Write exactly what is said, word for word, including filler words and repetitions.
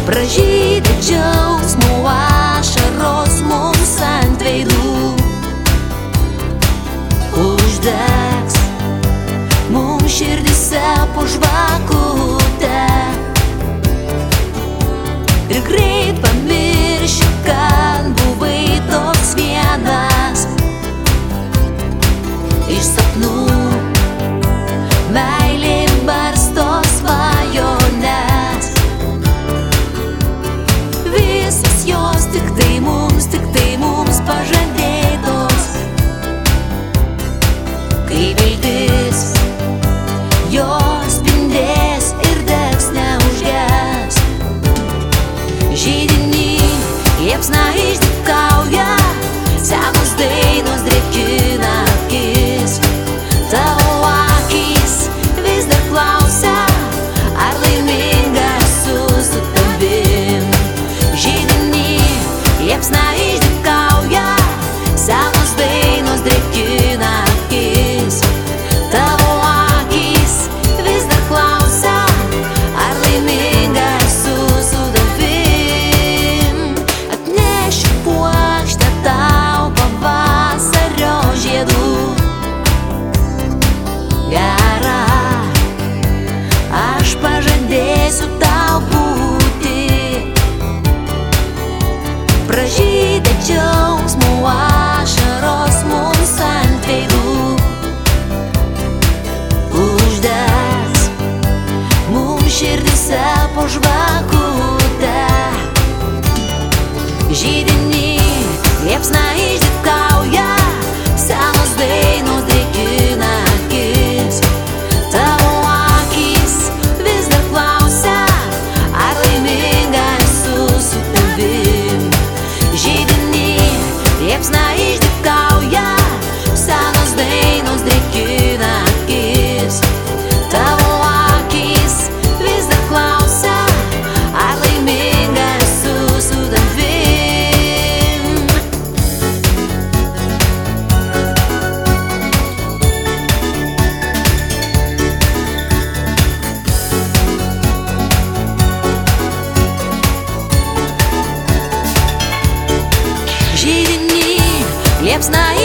pražydi džiaugsmo ašaros mums ant veidų, uždegs mums širdyse po žvakutę ir greit pamirši, kad buvai toks vienas iš sapnų. Meilė barsto svajones, visas jos tik tai mums, tik tai mums pažadėtos. Kai viltis jos spindės ir degs neužges, židinį liepsna išdykauja, senos dainos drėkina akis. Tavo akys vis dar klausia, ar laiminga esu su tavim. Židinį liepsna išdykauja, senos dainos drėkina akis. Tavo akys vis dar klausia, ar laiminga esu su tavim. Atnešiu puokštę tau pavasario žiedų, gera, aš pažadėsiu tau būti. Pražydi džiaugsmo ašaros mums ant veidų, uždegs mums širdyse po žvakutę. Židinį liepsna išdykauja, senos dainos drėkina akis. Tavo akys vis dar klausia, ar laiminga esu su tavim. Židinį liepsna išdykauja, senos dainos drėkina akis. Tavo akys vis dar klausia, ar laiminga esu su tavim. Židinį liepsna